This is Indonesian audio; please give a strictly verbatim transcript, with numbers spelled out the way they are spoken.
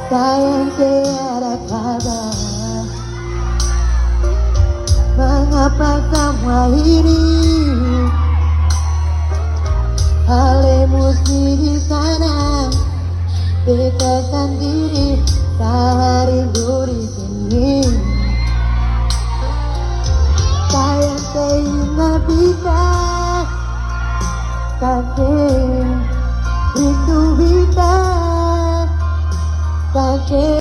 Sayang tiada kabar, mengapa semua ini hal mesti di sana, beta sendiri tak rindu di sini. Sayang sehingga bisa kasih